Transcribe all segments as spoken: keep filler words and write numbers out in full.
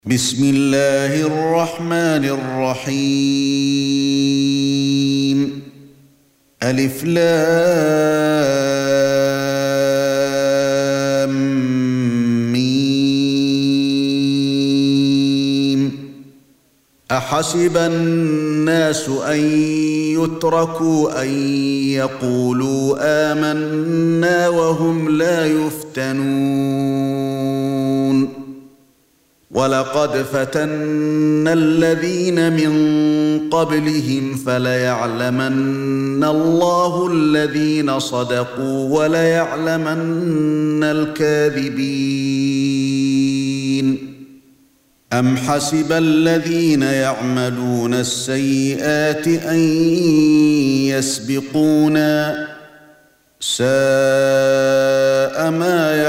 بسم الله الرحمن الرحيم ألف لام ميم أحسب الناس أن يتركوا أن يقولوا آمنا وهم لا يفتنون وَلَقَدْ فَتَنَّا الَّذِينَ مِن قَبْلِهِمْ فَلَيَعْلَمَنَّ اللَّهُ الَّذِينَ صَدَقُوا وَلَيَعْلَمَنَّ الْكَاذِبِينَ أَمْ حَسِبَ الَّذِينَ يَعْمَلُونَ السَّيِّئَاتِ أَن يَسْبِقُونَا سَاءَ مَا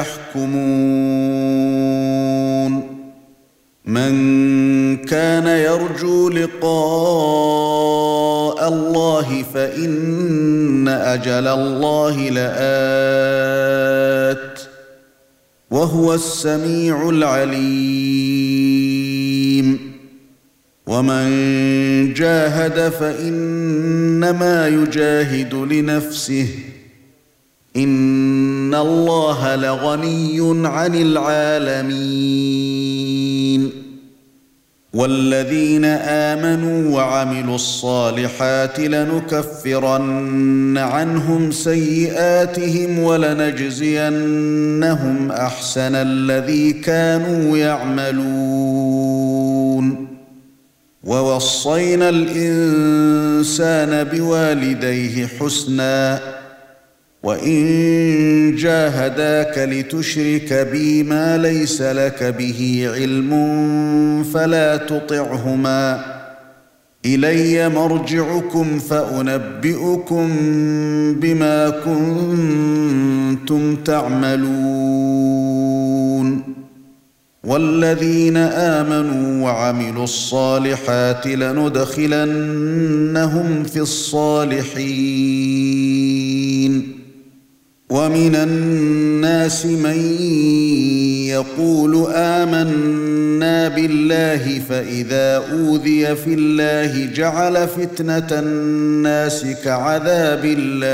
يَحْكُمُونَ من كان يرجو لقاء الله فإن أجل الله لآت وهو السميع العليم ومن جاهد فإنما يجاهد لنفسه إن الله لغني عن العالمين والذين آمنوا وعملوا الصالحات لنكفرن عنهم سيئاتهم ولنجزينهم أحسن الذي كانوا يعملون ووصينا الإنسان بوالديه حسناً وَإِن جَاهَدَاكَ لِتُشْرِكَ بِي مَا لَيْسَ لَكَ بِهِ عِلْمٌ فَلَا تُطِعْهُمَا إِلَيَّ مَرْجِعُكُمْ فَأُنَبِّئُكُم بِمَا كُنتُمْ تَعْمَلُونَ وَالَّذِينَ آمَنُوا وَعَمِلُوا الصَّالِحَاتِ لَنُدْخِلَنَّهُمْ فِي الصَّالِحِينَ وَمِنَ النَّاسِ مَن يَقُولُ آمَنَّا بِاللَّهِ فَإِذَا أُوذِيَ فِي اللَّهِ جَعَلَ فِتْنَةَ النَّاسِ كَعَذَابِ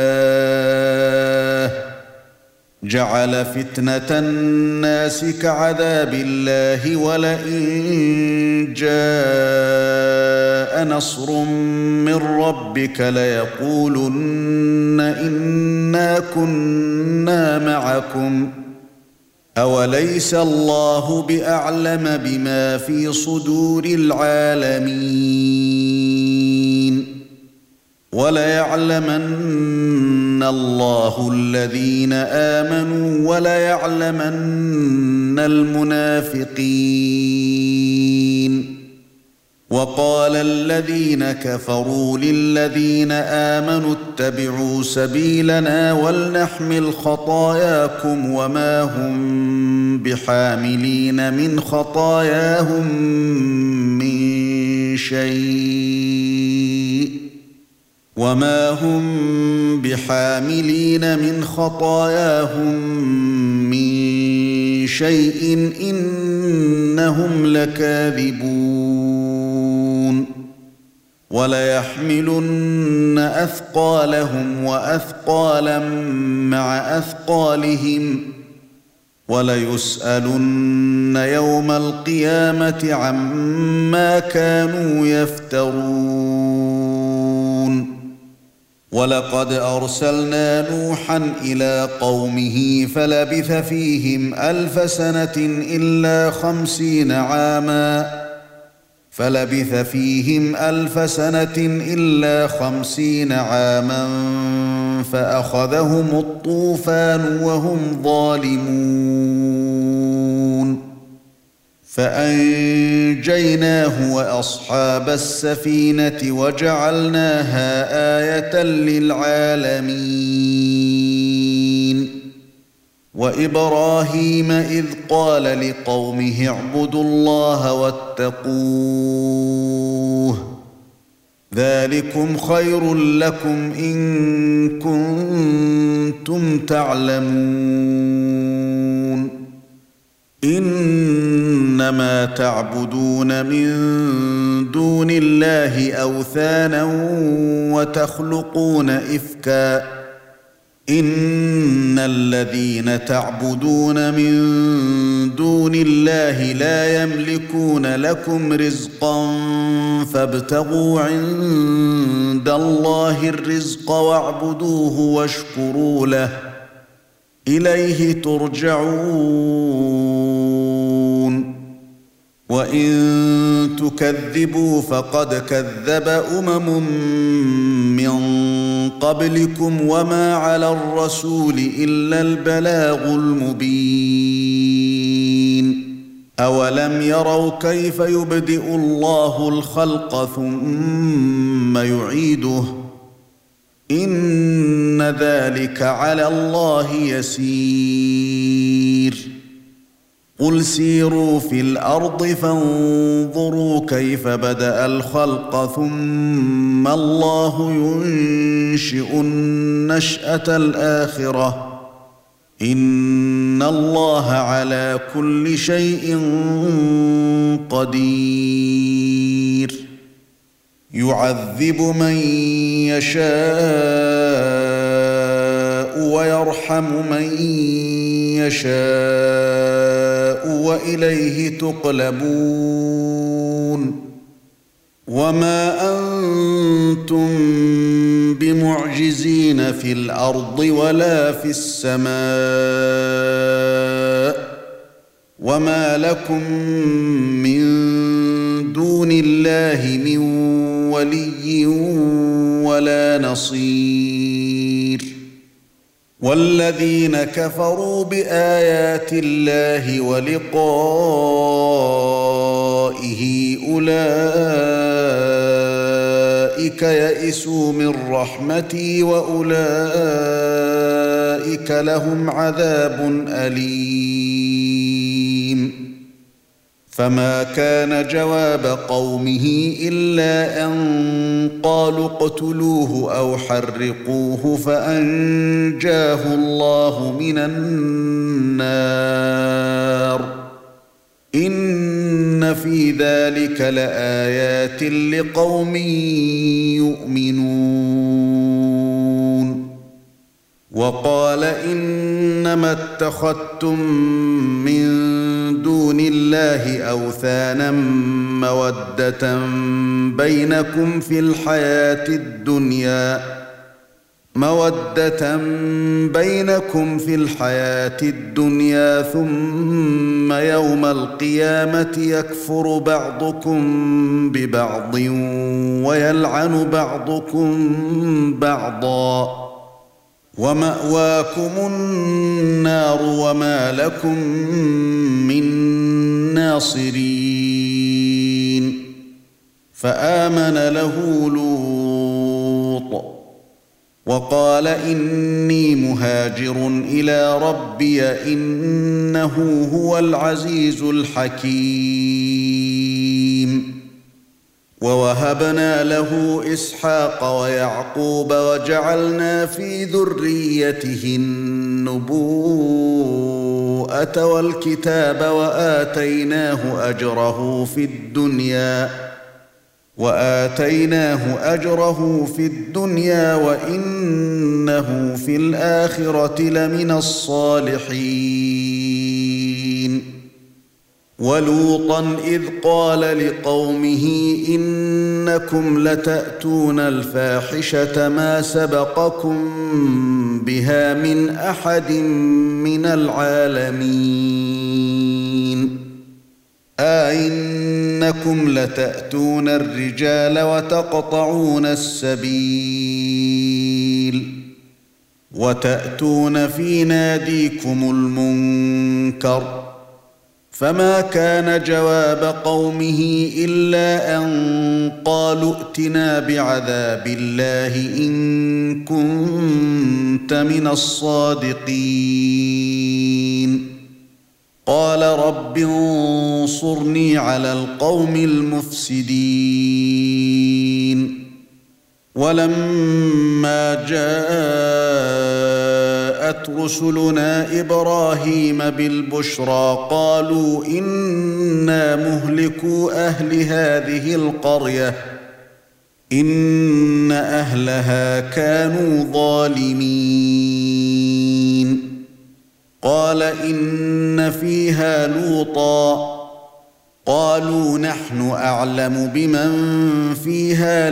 اللَّهِ جَعَلَ فِتْنَةَ النَّاسِ كَعَذَابِ اللَّهِ وَلَئِن جَاءَ نَصْرٌ مِّن رَّبِّكَ لَيَقُولُنَّ إِنَّا كُنَّا مَعَكُمْ أَوَلَيْسَ اللَّهُ بِأَعْلَمَ بِمَا فِي صُدُورِ الْعَالَمِينَ وَلَيَعْلَمَنَّ اللَّهُ الَّذِينَ آمَنُوا وَلَيَعْلَمَنَّ الْمُنَافِقِينَ وَقَالَ الَّذِينَ كَفَرُوا لِلَّذِينَ آمَنُوا اتَّبِعُوا سَبِيلَنَا وَلْنَحْمِلْ خَطَايَاكُمْ وَمَا هُمْ بِحَامِلِينَ مِنْ خَطَايَاهُمْ مِنْ شَيْءٍ وَمَا هُمْ بِحَامِلِينَ مِنْ خَطَايَاهُمْ مِنْ شَيْءٍ إِنَّهُمْ لَكَاذِبُونَ وَلَيَحْمِلُنَّ أَثْقَالَهُمْ وَأَثْقَالًا مَعَ أَثْقَالِهِمْ وَلَيُسْأَلُنَّ يَوْمَ الْقِيَامَةِ عَمَّا كَانُوا يَفْتَرُونَ وَلَقَدْ أَرْسَلْنَا نُوحًا إِلَى قَوْمِهِ فَلَبِثَ فِيهِمْ أَلْفَ سَنَةٍ إِلَّا خَمْسِينَ عَامًا فَلَبِثَ فِيهِمْ أَلْفَ سَنَةٍ إِلَّا خَمْسِينَ عَامًا فَأَخَذَهُمُ الطُّوفَانُ وَهُمْ ظَالِمُونَ فَأَنجَيْنَاهُ وَأَصْحَابَ السَّفِينَةِ وَجَعَلْنَاهَا آيَةً لِلْعَالَمِينَ وَإِبْرَاهِيمَ إِذْ قَالَ لِقَوْمِهِ اعْبُدُوا اللَّهَ وَاتَّقُوهُ ذَلِكُمْ خَيْرٌ لَكُمْ إِن كُنتُمْ تَعْلَمُونَ إنما تعبدون من دون الله أوثانا وتخلقون إفكا إن الذين تعبدون من دون الله لا يملكون لكم رزقا فابتغوا عند الله الرزق واعبدوه واشكروا له إليه ترجعون وإن تكذبوا فقد كذب أمم من قبلكم وما على الرسول إلا البلاغ المبين أولم يروا كيف يبدئ الله الخلق ثم يعيده إن ذلك على الله يسير قل سيروا في الأرض فانظروا كيف بدأ الخلق ثم الله ينشئ النشأة الآخرة إن الله على كل شيء قدير يعذب من يشاء ويرحم من يشاء وإليه تقلبون وما أنتم بمعجزين في الأرض ولا في السماء وما لكم من دون الله من ولي ولا نصير والذين كفروا بآيات الله ولقائه أولئك يئسوا من رحمتي وأولئك لهم عذاب أليم فما كان جواب قومه إلا أن قالوا اقتلوه أو حرقوه فأنجاه الله من النار إن في ذلك لآيات لقوم يؤمنون وقال إنما اتخذتم من دون الله أوثانا مودة بينكم في الحياة الدنيا مودة بينكم في الحياة الدنيا ثم يوم القيامة يكفر بعضكم ببعض ويلعن بعضكم بعضا ومأواكم النار وما لكم من ناصرين فآمن له لوط وقال إني مهاجر إلى ربي إنه هو العزيز الحكيم ووهبنا له إسحاق ويعقوب وجعلنا في ذريته النبوءة والكتاب وآتيناه أجره في الدنيا وآتيناه أجره في الدنيا وإنه في الآخرة لمن الصالحين ولوطا إذ قال لقومه إنكم لتأتون الفاحشة ما سبقكم بها من أحد من العالمين أئنكم لتأتون الرجال وتقطعون السبيل وتأتون في ناديكم المنكر فما كان جواب قومه إلا أن قالوا ائتنا بعذاب الله إن كنت من الصادقين قال رب انصرني على القوم المفسدين ولما جاءت جاءت رسلنا إبراهيم بالبشرى قالوا إنا مهلكو أهل هذه القرية إن أهلها كانوا ظالمين قال إن فيها لوطا قالوا نحن أعلم بمن فيها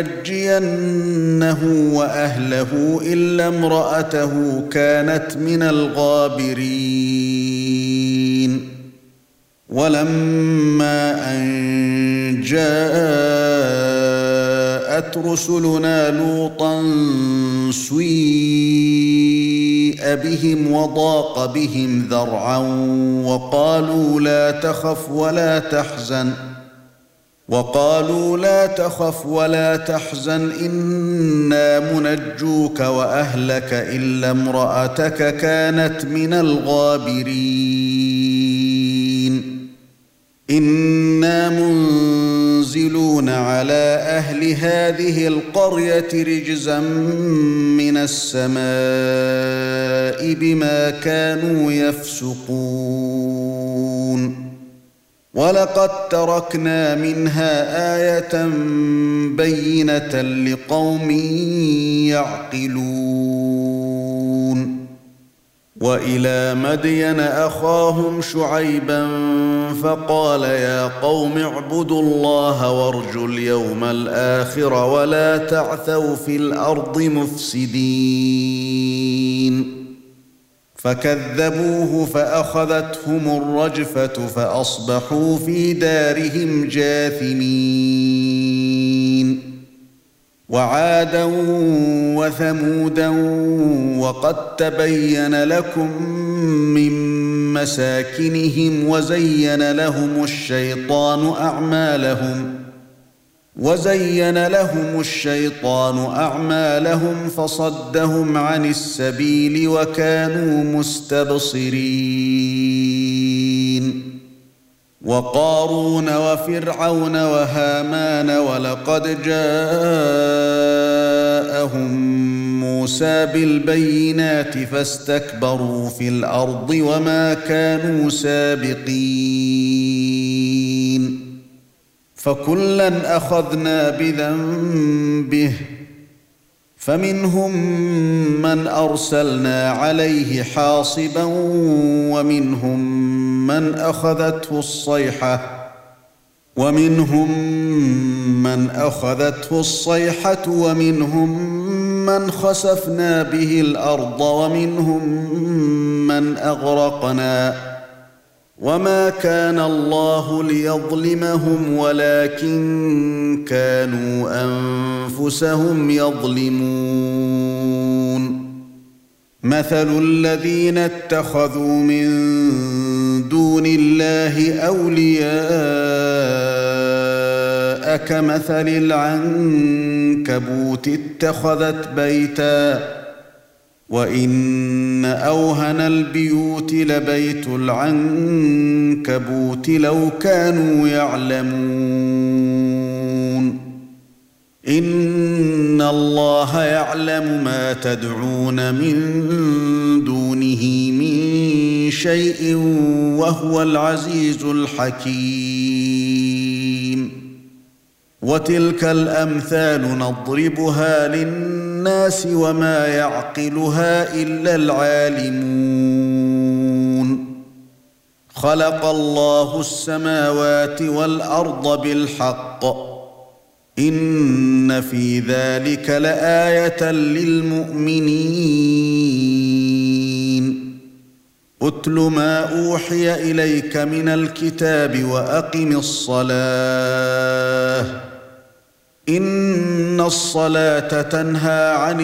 لننجينه وأهله إلا امرأته كانت من الغابرين ولما أن جاءت رسلنا لوطا سيء بهم وضاق بهم ذرعا وقالوا لا تخف ولا تحزن وقالوا لا تخف ولا تحزن إنا منجوك وأهلك إلا امرأتك كانت من الغابرين إنا منزلون على أهل هذه القرية رجزا من السماء بما كانوا يفسقون ولقد تركنا منها آية بينة لقوم يعقلون وإلى مدين أخاهم شعيبا فقال يا قوم اعبدوا الله وارجوا اليوم الآخر ولا تعثوا في الأرض مفسدين فكذبوه فأخذتهم الرجفة فأصبحوا في دارهم جاثمين وعادا وثمودا وقد تبين لكم من مساكنهم وزين لهم الشيطان أعمالهم وزين لهم الشيطان أعمالهم فصدهم عن السبيل وكانوا مستبصرين وقارون وفرعون وهامان ولقد جاءهم موسى بالبينات فاستكبروا في الأرض وما كانوا سابقين فكلا أخذنا بذنبه فمنهم من أرسلنا عليه حاصبا ومنهم من أخذته الصيحة ومنهم من أخذته الصيحة ومنهم من خسفنا به الأرض ومنهم من أغرقنا وما كان الله ليظلمهم ولكن كانوا أنفسهم يظلمون مثل الذين اتخذوا من دون الله أولياء كمثل العنكبوت اتخذت بيتا وإن أوهن البيوت لبيت العنكبوت لو كانوا يعلمون إن الله يعلم ما تدعون من دونه من شيء وهو العزيز الحكيم وتلك الأمثال نضربها للناس وما يعقلها إلا العالمون خلق الله السماوات والأرض بالحق إن في ذلك لآية للمؤمنين أتل ما أوحي إليك من الكتاب وأقم الصلاة إن الصلاة تنهى عن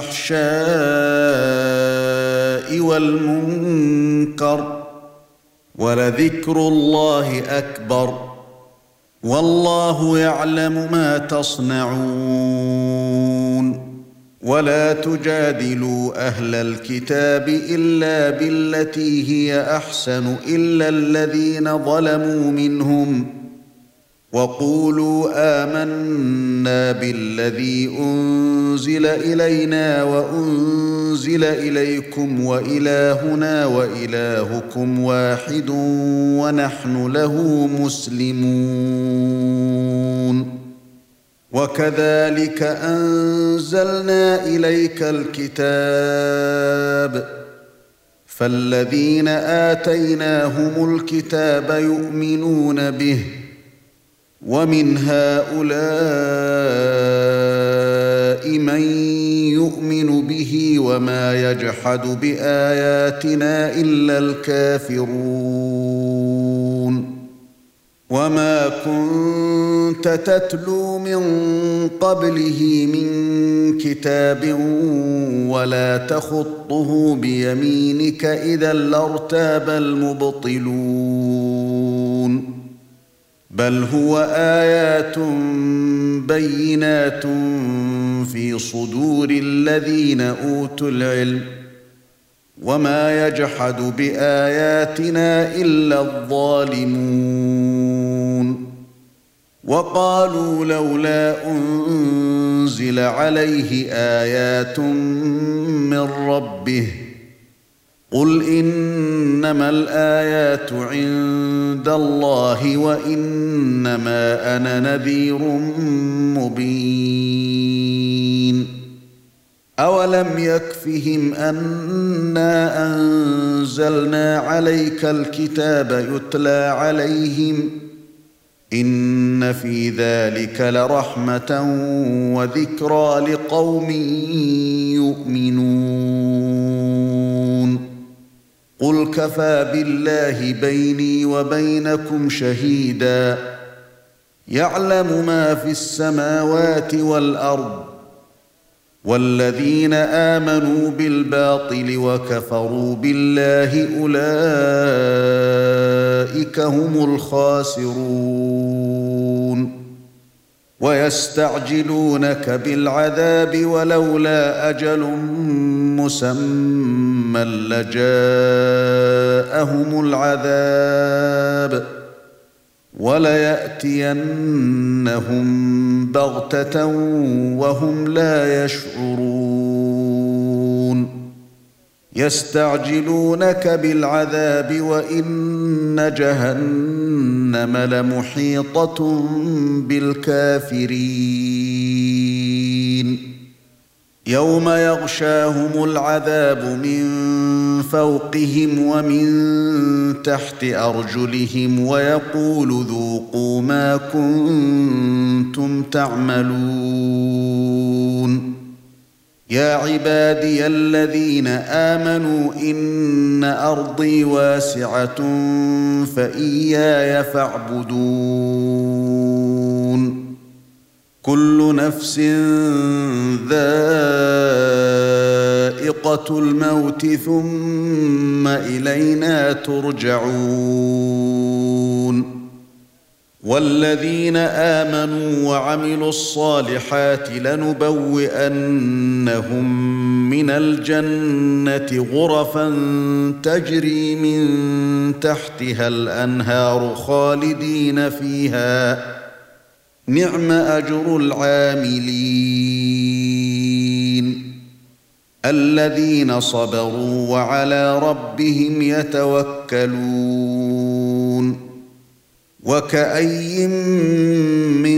الفحشاء والمنكر ولذكر الله أكبر والله يعلم ما تصنعون ولا تجادلوا أهل الكتاب إلا بالتي هي أحسن إلا الذين ظلموا منهم وقولوا آمنا بالذي أنزل إلينا وأنزل إليكم وإلهنا وإلهكم واحد ونحن له مسلمون وكذلك أنزلنا إليك الكتاب فالذين آتيناهم الكتاب يؤمنون به ومن هؤلاء من يؤمن به وما يجحد بآياتنا إلا الكافرون وما كنت تتلو من قبله من كتاب ولا تخطه بيمينك إذا لارتاب المبطلون بل هو آيات بينات في صدور الذين أوتوا العلم وما يجحد بآياتنا إلا الظالمون وقالوا لولا أنزل عليه آيات من ربه قل إنما الآيات عند الله وإنما أنا نذير مبين أولم يكفهم أنا أنزلنا عليك الكتاب يتلى عليهم إن في ذلك لرحمة وذكرى لقوم يؤمنون قل كفى بالله بيني وبينكم شهيدا يعلم ما في السماوات والأرض والذين آمنوا بالباطل وكفروا بالله أولئك هم الخاسرون ويستعجلونك بالعذاب ولولا أجل مسمى لجاءهم العذاب وليأتينهم بغتة وهم لا يشعرون يستعجلونك بالعذاب وإن جهنم لمحيطة بالكافرين يوم يغشاهم العذاب من فوقهم ومن تحت أرجلهم ويقول ذوقوا ما كنتم تعملون يا عبادي الذين آمنوا إن أرضي واسعة فإياي فاعبدون كل نفس ذائقة الموت ثم إلينا ترجعون والذين آمنوا وعملوا الصالحات لنبوئنهم من الجنة غرفا تجري من تحتها الأنهار خالدين فيها نعم أجر العاملين الذين صبروا وعلى ربهم يتوكلون وكأي من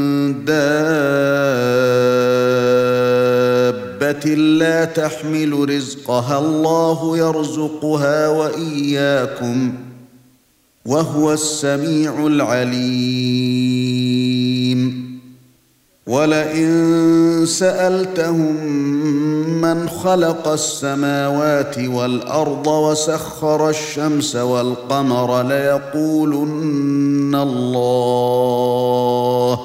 دابة لا تحمل رزقها الله يرزقها وإياكم وهو السميع العليم ولئن سألتهم من خلق السماوات والأرض وسخر الشمس والقمر ليقولن الله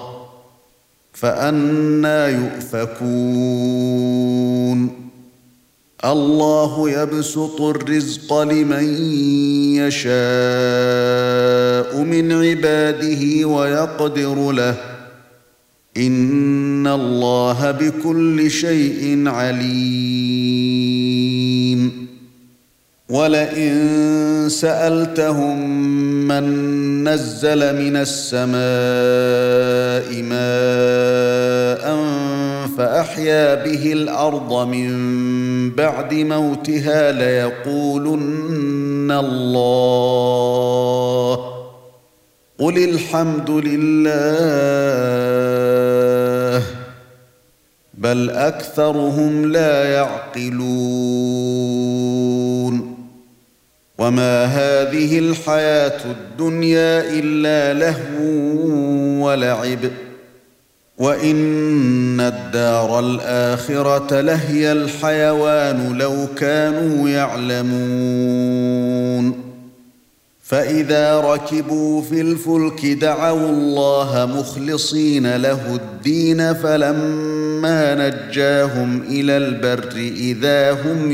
فأنى يؤفكون الله يبسط الرزق لمن يشاء من عباده ويقدر له إن الله بكل شيء عليم وَلَئِن سَأَلْتَهُم مَّن نَّزَّلَ مِنَ السَّمَاءِ مَاءً فَأَحْيَا بِهِ الْأَرْضَ مِن بَعْدِ مَوْتِهَا لَيَقُولُنَّ اللَّهُ قُلِ الْحَمْدُ لِلَّهِ بَلْ أَكْثَرُهُمْ لَا يَعْقِلُونَ وَمَا هَذِهِ الْحَيَاةُ الدُّنْيَا إِلَّا لَهْوٌ وَلَعِبٌ وَإِنَّ الدَّارَ الْآخِرَةَ لَهِيَ الْحَيَوَانُ لَوْ كَانُوا يَعْلَمُونَ فَإِذَا رَكِبُوا فِي الْفُلْكِ دَعَوُا اللَّهَ مُخْلِصِينَ لَهُ الدِّينَ فَلَمَّا نَجَّاهُمْ إِلَى الْبَرِّ إِذَا هُمْ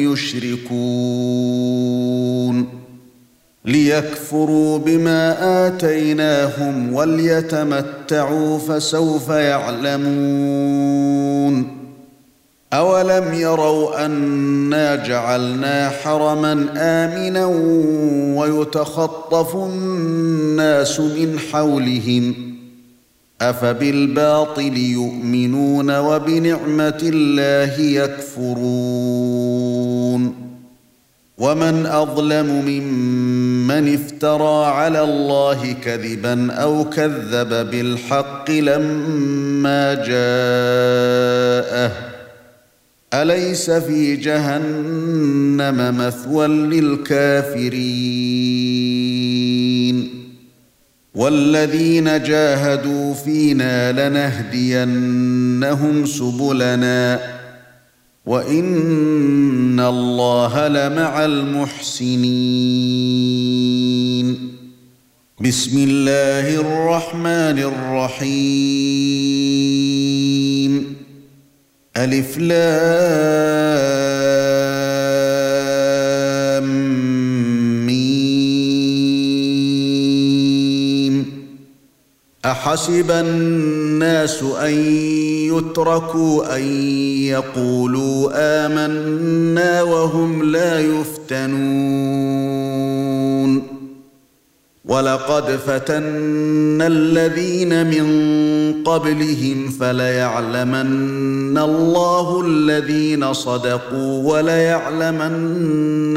يُشْرِكُونَ لِيَكْفُرُوا بِمَا آتَيْنَاهُمْ وَلْيَتَمَتَّعُوا فَسَوْفَ يَعْلَمُونَ أَوَلَمْ يَرَوْا أَنَّا جَعَلْنَا حَرَمًا آمِنًا وَيُتَخَطَّفُ النَّاسُ مِنْ حَوْلِهِمْ أَفَبِالْبَاطِلِ يُؤْمِنُونَ وَبِنِعْمَةِ اللَّهِ يَكْفُرُونَ وَمَنْ أَظْلَمُ مِمَّنِ افْتَرَى عَلَى اللَّهِ كَذِبًا أَوْ كَذَّبَ بِالْحَقِّ لَمَّا جَاءَهُ أَلَيْسَ فِي جَهَنَّمَ مَثْوًى لِلْكَافِرِينَ وَالَّذِينَ جَاهَدُوا فِينَا لَنَهْدِيَنَّهُمْ سُبُلَنَا وَإِنَّ اللَّهَ لَمَعَ الْمُحْسِنِينَ بسم الله الرحمن الرحيم ألف لام ميم أحسب الناس أن يتركوا أن يقولوا آمنا وهم لا يفتنون وَلَقَدْ فَتَنَّا الَّذِينَ مِن قَبْلِهِمْ فَلَيَعْلَمَنَّ اللَّهُ الَّذِينَ صَدَقُوا وَلَيَعْلَمَنَّ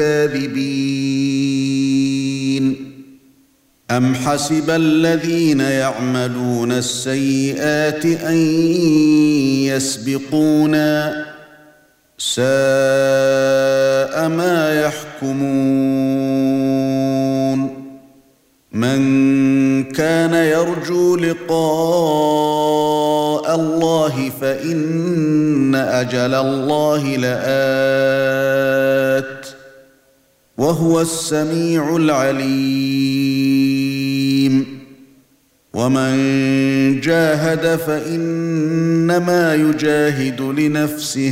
الْكَاذِبِينَ أَمْ حَسِبَ الَّذِينَ يَعْمَلُونَ السَّيِّئَاتِ أَن يَسْبِقُونَا سَاءَ مَا يَحْكُمُونَ مَنْ كَانَ يَرْجُو لِقَاءَ اللَّهِ فَإِنَّ أَجَلَ اللَّهِ لَآتٍ وَهُوَ السَّمِيعُ الْعَلِيمُ وَمَنْ جَاهَدَ فَإِنَّمَا يُجَاهِدُ لِنَفْسِهِ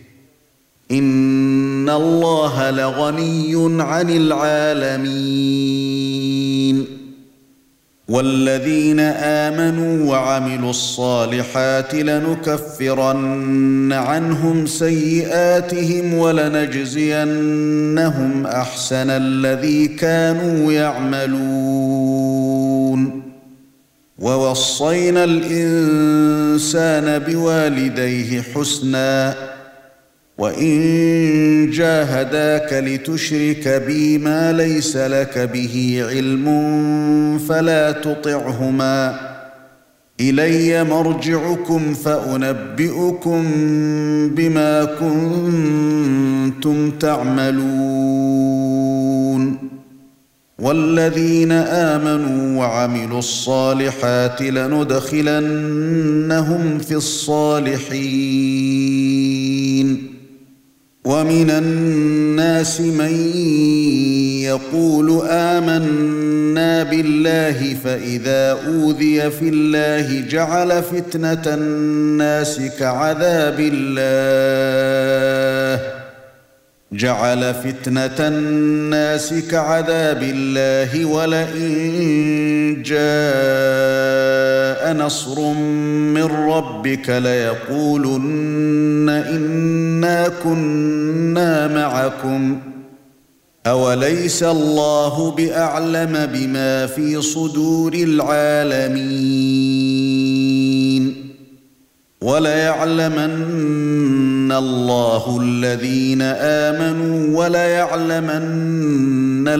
إِنَّ اللَّهَ لَغَنِيٌّ عَنِ الْعَالَمِينَ وَالَّذِينَ آمَنُوا وَعَمِلُوا الصَّالِحَاتِ لَنُكَفِّرَنَّ عَنْهُمْ سَيِّئَاتِهِمْ وَلَنَجْزِيَنَّهُمْ أَحْسَنَ الَّذِي كَانُوا يَعْمَلُونَ وَوَصَّيْنَا الْإِنسَانَ بِوَالِدَيْهِ حُسْنًا وَإِن جَاهَدَاكَ لِتُشْرِكَ بِي مَا لَيْسَ لَكَ بِهِ عِلْمٌ فَلَا تُطِعْهُمَا إِلَيَّ مَرْجِعُكُمْ فَأُنَبِّئُكُم بِمَا كُنتُمْ تَعْمَلُونَ وَالَّذِينَ آمَنُوا وَعَمِلُوا الصَّالِحَاتِ لَنُدْخِلَنَّهُمْ فِي الصَّالِحِينَ وَمِنَ النَّاسِ مَن يَقُولُ آمَنَّا بِاللَّهِ فَإِذَا أُوذِيَ فِي اللَّهِ جَعَلَ فِتْنَةَ النَّاسِ كَعَذَابِ اللَّهِ جَعَلَ فِتْنَةَ النَّاسِ كَعَذَابِ اللَّهِ وَلَئِن جَاءَ نَصْرٌ مِّن رَّبِّكَ لَيَقُولُنَّ إِنَّا كُنَّا مَعَكُمْ أوليس الله بأعلم بما في صدور العالمين وليعلمن الله الذين آمنوا وليعلمن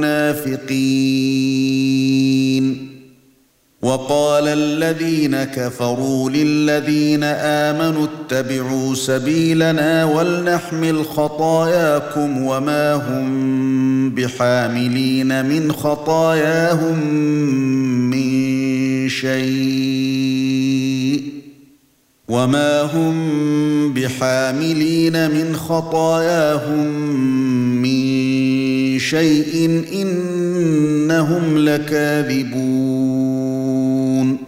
المنافقين وقال الذين كفروا للذين آمنوا اتبعوا سبيلنا ولنحمل خطاياكم وما هم بحاملين من خطاياهم من شيء وما هم بحاملين من خطاياهم من شيء إنهم لكاذبون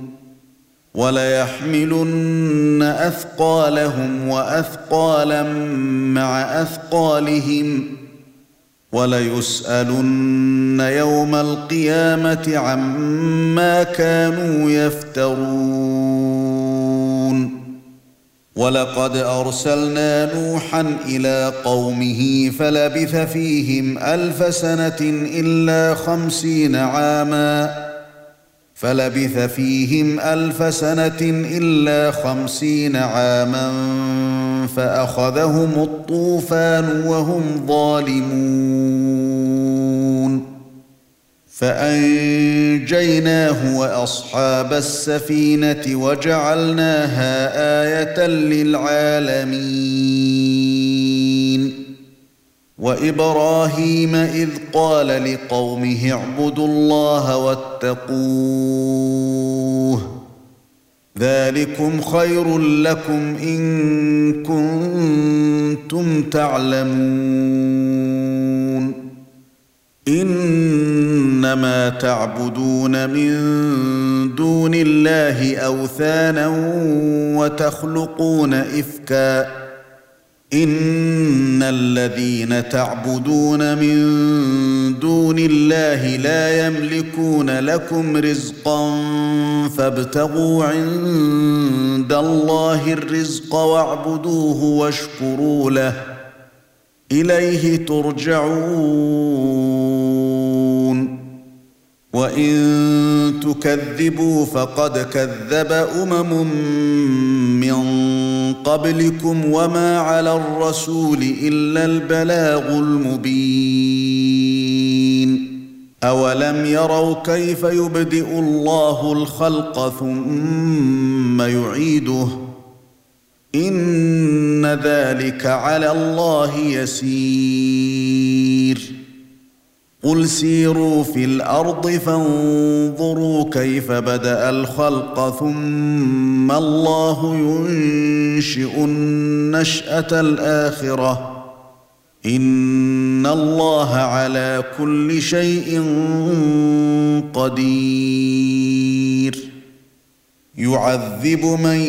وليحملن أثقالهم وأثقالا مع أثقالهم وليسألن يوم القيامة عما كانوا يفترون ولقد أرسلنا نوحا إلى قومه فلبث فيهم ألف سنة إلا خمسين عاما فلبث فيهم ألف سنة إلا خمسين عاما فأخذهم الطوفان وهم ظالمون فأنجيناه وأصحاب السفينة وجعلناها آية للعالمين وإبراهيم إذ قال لقومه اعبدوا الله واتقوه ذلكم خير لكم إن كنتم تعلمون إنما تعبدون من دون الله أوثانا وتخلقون إفكا إن الذين تعبدون من دون الله لا يملكون لكم رزقا فابتغوا عند الله الرزق واعبدوه واشكروا له إليه ترجعون وإن تكذبوا فقد كذب أمم من قبلكم وما على الرسول إلا البلاغ المبين أولم يروا كيف يبدئ الله الخلق ثم يعيده إن ذلك على الله يسير قل سيروا في الأرض فانظروا كيف بدأ الخلق ثم الله ينشئ النشأة الآخرة إن الله على كل شيء قدير يعذب من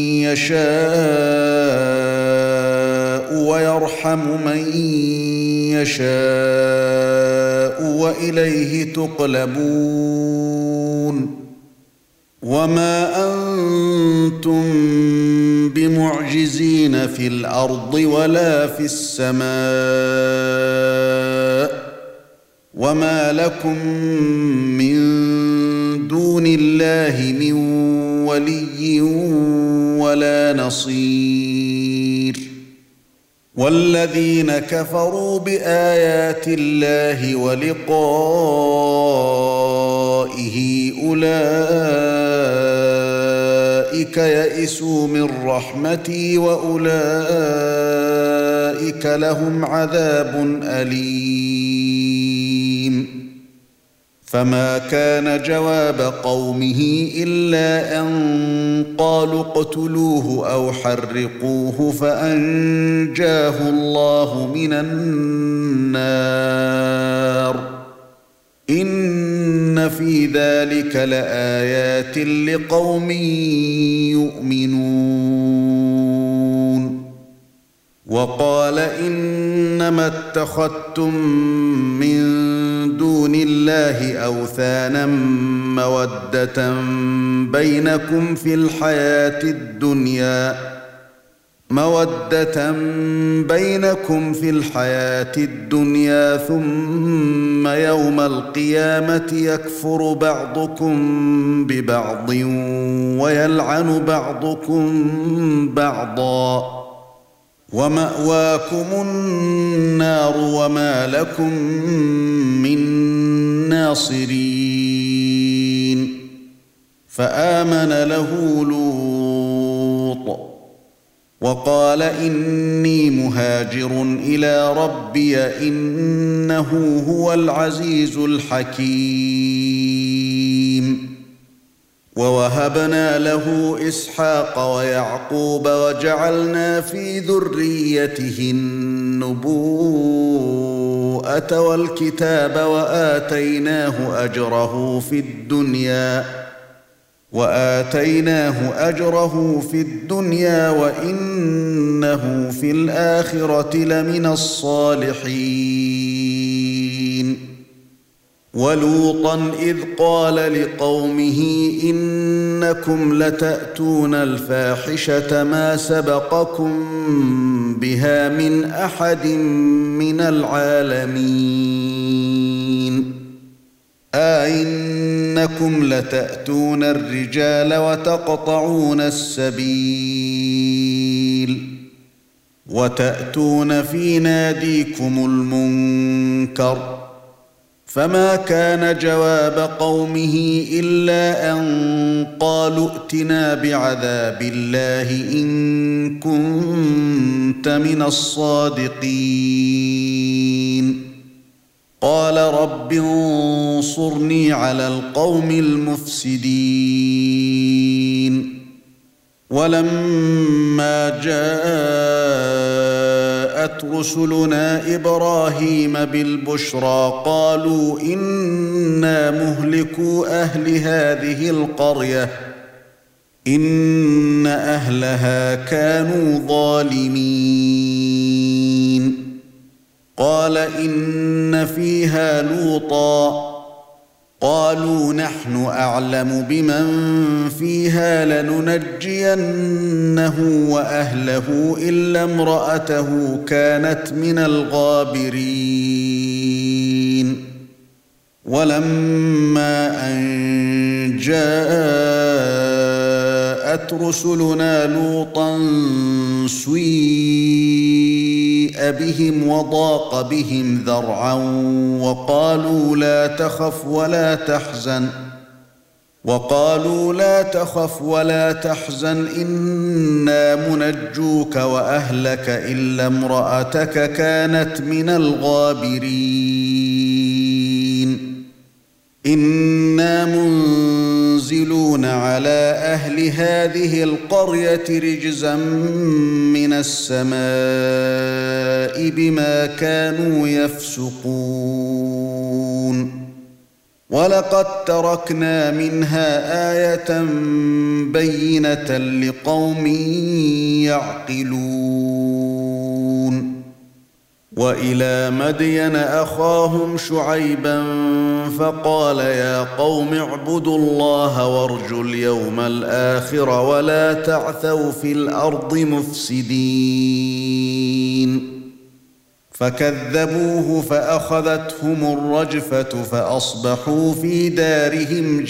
يشاء ويرحم من يشاء وإليه تقلبون وما أنتم بمعجزين في الأرض ولا في السماء وما لكم من دون الله من ولي ولا نصير والذين كفروا بآيات الله ولقائه أولئك يئسوا من رحمتي وأولئك لهم عذاب أليم فما كان جواب قومه إلا أن قالوا اقتلوه أو حرقوه فأنجاه الله من النار إن في ذلك لآيات لقوم يؤمنون وقال إنما اتخذتم من دون الله أوثانا مودة بينكم في الحياة الدنيا مَوَدَّةً بَيْنَكُمْ فِي الْحَيَاةِ الدُّنْيَا ثُمَّ يَوْمَ الْقِيَامَةِ يَكْفُرُ بَعْضُكُم بِبَعْضٍ وَيَلْعَنُ بَعْضُكُم بَعْضًا وَمَأْوَاكُمُ النَّارُ وَمَا لَكُم مِّن نَّاصِرِينَ فَآمَنَ لَهُ لُوطٌ وَقَالَ إِنِّي مُهَاجِرٌ إِلَى رَبِّي إِنَّهُ هُوَ الْعَزِيزُ الْحَكِيمُ وَوَهَبْنَا لَهُ إِسْحَاقَ وَيَعْقُوبَ وَجَعَلْنَا فِي ذُرِّيَّتِهِ النُّبُوَّةَ وَالْكِتَابَ وَآتَيْنَاهُ أَجْرَهُ فِي الدُّنْيَا وَآتَيْنَاهُ أَجْرَهُ فِي الدُّنْيَا وَإِنَّهُ فِي الْآخِرَةِ لَمِنَ الصَّالِحِينَ وَلُوطًا إِذْ قَالَ لِقَوْمِهِ إِنَّكُمْ لَتَأْتُونَ الْفَاحِشَةَ مَا سَبَقَكُم بِهَا مِنْ أَحَدٍ مِنَ الْعَالَمِينَ أَئِنَّكُمْ لَتَأْتُونَ الرِّجَالَ وَتَقْطَعُونَ السَّبِيلَ وَتَأْتُونَ فِي نَادِيكُمُ الْمُنكَرَ فَمَا كَانَ جَوَابَ قَوْمِهِ إِلَّا أَن قَالُوا ائْتِنَا بِعَذَابِ اللَّهِ إِن كُنتَ مِنَ الصَّادِقِينَ قَالَ رَبِّ انصُرْنِي عَلَى الْقَوْمِ الْمُفْسِدِينَ وَلَمَّا جَاءَتْ رُسُلُنَا إِبْرَاهِيمَ بِالْبُشْرَى قَالُوا إِنَّا مُهْلِكُو أَهْلِ هَذِهِ الْقَرْيَةِ إِنَّ أَهْلَهَا كَانُوا ظَالِمِينَ قَالَ إِنَّ فِيهَا لُوطًا قَالُوا نَحْنُ أَعْلَمُ بِمَنْ فِيهَا لَنُنَجِّيَنَّهُ وَأَهْلَهُ إِلَّا امْرَأَتَهُ كَانَتْ مِنَ الْغَابِرِينَ وَلَمَّا أَنْ جَاءَتْ رُسُلُنَا لُوطًا سُيِّئَ بِهِمْ وَضَاقَ بِهِمْ ذَرْعًا وَقَالُوا لَا تَخَفْ وَلَا تَحْزَنْ وَقَالُوا لَا تَخَفْ وَلَا تَحْزَنْ إِنَّا مُنَجُّوكَ وَأَهْلَكَ إِلَّا امْرَأَتَكَ كَانَتْ مِنَ الْغَابِرِينَ إِنَّا مُنزِلُونَ عَلَى أَهْلِ هَذِهِ الْقَرْيَةِ رِجْزًا مِنَ السَّمَاءِ بِمَا كَانُوا يَفْسُقُونَ وَلَقَدْ تَرَكْنَا مِنْهَا آيَةً بَيِّنَةً لِقَوْمٍ يَعْقِلُونَ وَإِلَى مَدْيَنَ أَخَاهُمْ شُعَيْبًا فَقَالَ يَا قَوْمِ اعْبُدُوا اللَّهَ وَارْجُوا الْيَوْمَ الْآخِرَ وَلَا تَعْثَوْا فِي الْأَرْضِ مُفْسِدِينَ فَكَذَّبُوهُ فَأَخَذَتْهُمُ الرَّجْفَةُ فَأَصْبَحُوا فِي دَارِهِمْ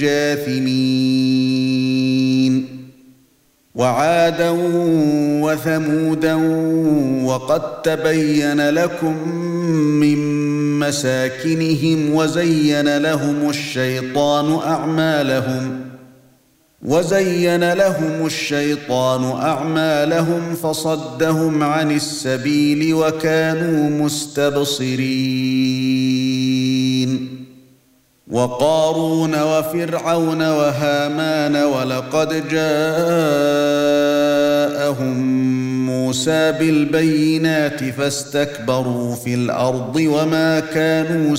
جَاثِمِينَ وَعَادًا وَثَمُودًا وَقَدْ تَبَيَّنَ لَكُم مِّن مَّسَاكِنِهِمْ وَزَيَّنَ لَهُمُ الشَّيْطَانُ أَعْمَالَهُمْ وَزَيَّنَ لَهُمُ الشَّيْطَانُ أَعْمَالَهُمْ فَصَدَّهُمْ عَنِ السَّبِيلِ وَكَانُوا مُسْتَبْصِرِينَ وَقَارُونَ وَفِرْعَوْنَ وَهَامَانَ وَلَقَدْ جَاءَهُم مُوسَى بِالْبَيِّنَاتِ فَاسْتَكْبَرُوا فِي الْأَرْضِ وَمَا كَانُوا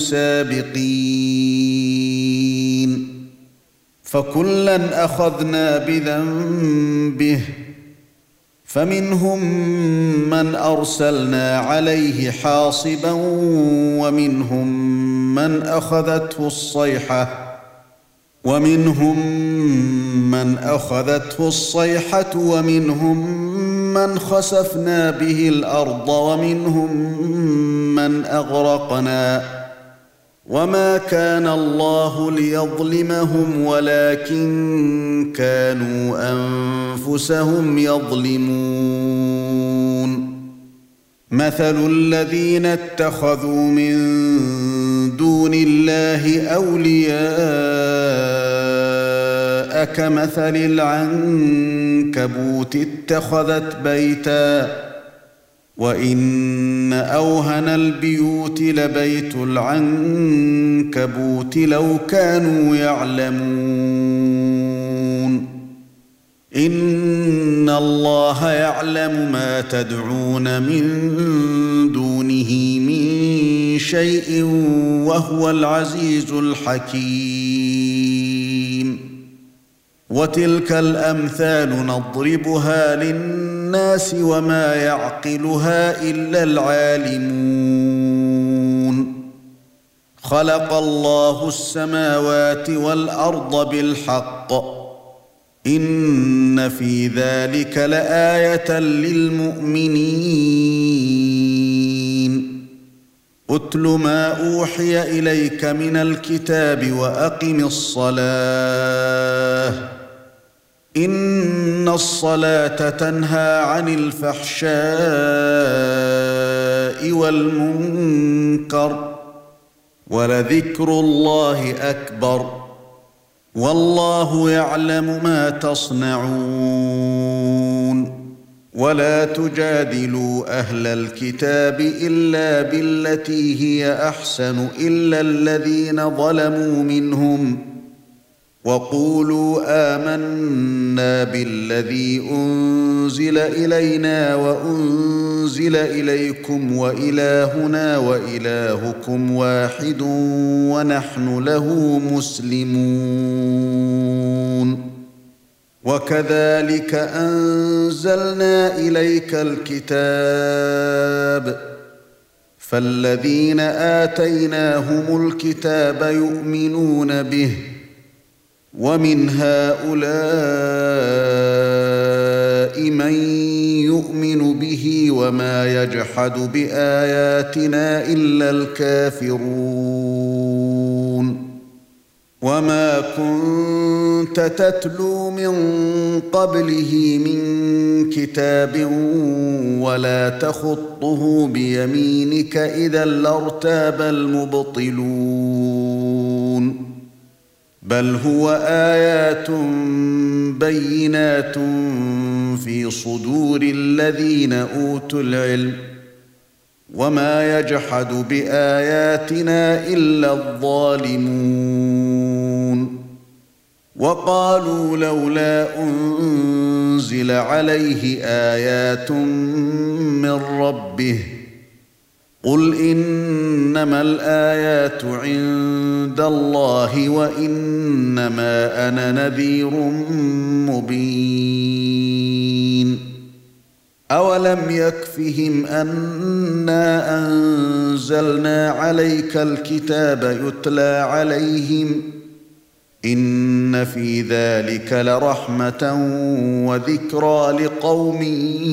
سَابِقِينَ فَكُلًّا أَخَذْنَا بِذَنبِهِ فَمِنْهُم مَّنْ أَرْسَلْنَا عَلَيْهِ حَاصِبًا وَمِنْهُم مَّنْ أَخَذَتْهُ الصَّيْحَةُ وَمِنْهُم مَّنْ أَخَذَتْهُ الصَّيْحَةُ وَمِنْهُم من خسفنا به الأرض ومنهم من أغرقنا وما كان الله ليظلمهم ولكن كانوا أنفسهم يظلمون مثل الذين اتخذوا من دون الله أولياء كمثل العنكبوت اتخذت بيتا وإن أوهن البيوت لبيت العنكبوت لو كانوا يعلمون إن الله يعلم ما تدعون من دونه من شيء وهو العزيز الحكيم وتلك الأمثال نضربها للناس وما يعقلها إلا العالمون خلق الله السماوات والأرض بالحق إن في ذلك لآية للمؤمنين أتل ما أوحي إليك من الكتاب وأقم الصلاة إن الصلاة تنهى عن الفحشاء والمنكر ولذكر الله أكبر والله يعلم ما تصنعون ولا تجادلوا أهل الكتاب إلا بالتي هي أحسن إلا الذين ظلموا منهم وقولوا آمنا بالذي أنزل إلينا وأنزل إليكم وإلهنا وإلهكم واحد ونحن له مسلمون وكذلك أنزلنا إليك الكتاب فالذين آتيناهم الكتاب يؤمنون به ومن هؤلاء من يؤمن به وما يجحد بآياتنا إلا الكافرون وما كنت تتلو من قبله من كتاب ولا تخطه بيمينك إذا لارتاب المبطلون بل هو آيات بينات في صدور الذين أوتوا العلم وما يجحد بآياتنا إلا الظالمون وقالوا لولا أنزل عليه آيات من ربه قل إنما الآيات عند الله وإنما أنا نذير مبين أولم يكفهم أنا أنزلنا عليك الكتاب يتلى عليهم إن في ذلك لرحمة وذكرى لقوم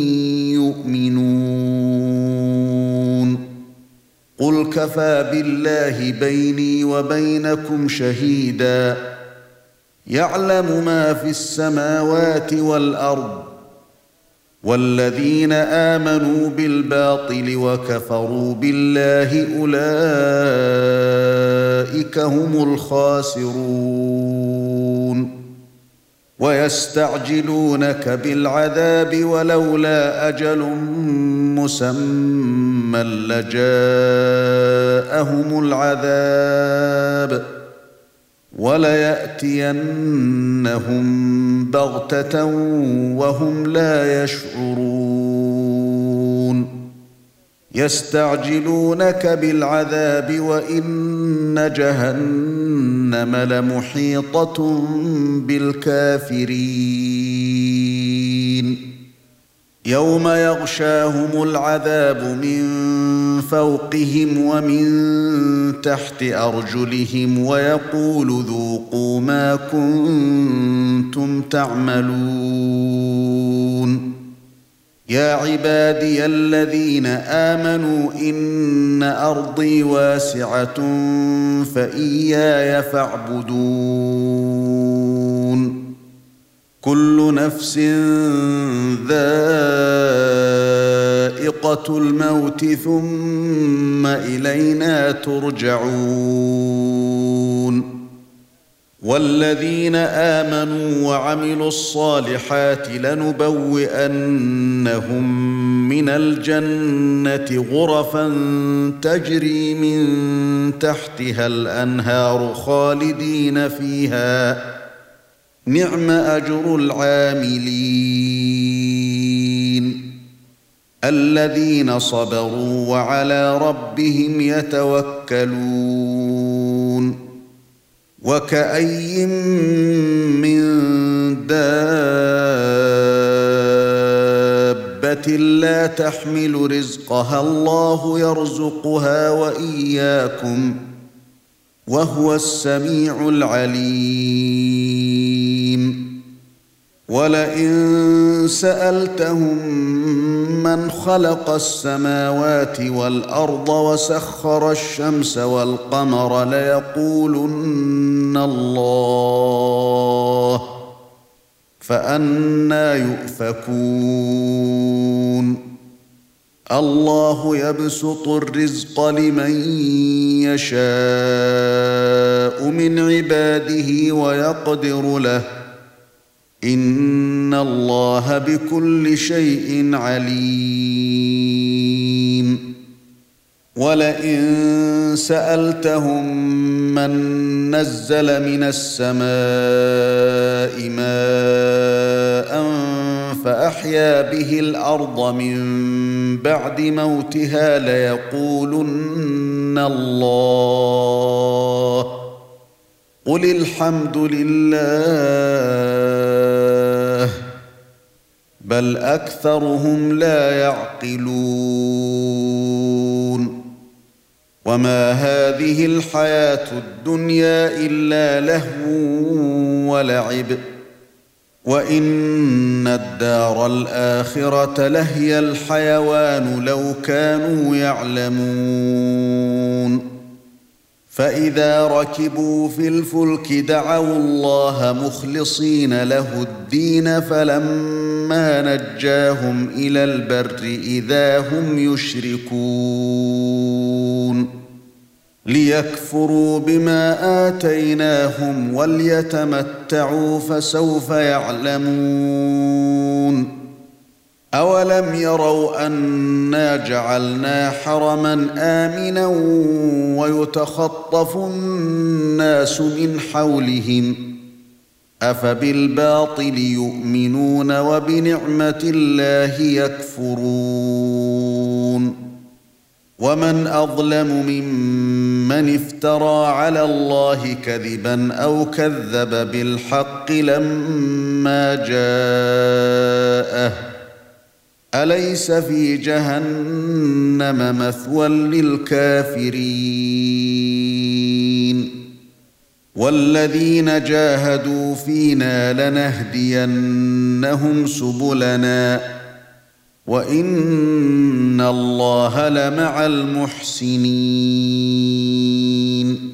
يؤمنون قل كفى بالله بيني وبينكم شهيدا يعلم ما في السماوات والأرض والذين آمنوا بالباطل وكفروا بالله أولئك هم الخاسرون ويستعجلونك بالعذاب ولولا أجل مسمى لجاءهم العذاب وليأتينهم بغتة وهم لا يشعرون يستعجلونك بالعذاب وإن جهنم لمحيطة بالكافرين يوم يغشاهم العذاب من فوقهم ومن تحت أرجلهم ويقول ذوقوا ما كنتم تعملون يا عبادي الذين آمنوا إن أرضي واسعة فإياي فاعبدون كل نفس ذائقة الموت ثم إلينا ترجعون والذين آمنوا وعملوا الصالحات لنبوئنهم من الجنة غرفا تجري من تحتها الأنهار خالدين فيها نعم أجر العاملين الذين صبروا وعلى ربهم يتوكلون وكأي من دابة لا تحمل رزقها الله يرزقها وإياكم وهو السميع العليم ولئن سألتهم من خلق السماوات والأرض وسخر الشمس والقمر ليقولن الله فأنى يؤفكون الله يبسط الرزق لمن يشاء من عباده ويقدر له إن الله بكل شيء عليم ولئن سألتهم من نزل من السماء ماء فأحيا به الأرض من بعد موتها ليقولن الله قل الحمد لله بل أكثرهم لا يعقلون وما هذه الحياة الدنيا إلا لهو ولعب وإن الدار الآخرة لهي الحيوان لو كانوا يعلمون فإذا ركبوا في الفلك دعوا الله مخلصين له الدين فلما نجاهم إلى البر إذا هم يشركون ليكفروا بما آتيناهم وليتمتعوا فسوف يعلمون أولم يروا أنا جعلنا حرما آمنا ويتخطف الناس من حولهم أفبالباطل يؤمنون وبنعمة الله يكفرون ومن أظلم ممن افترى على الله كذبا أو كذب بالحق لما جاءه أليس في جهنم مثوى للكافرين والذين جاهدوا فينا لنهدينهم سبلنا وإن الله لمع المحسنين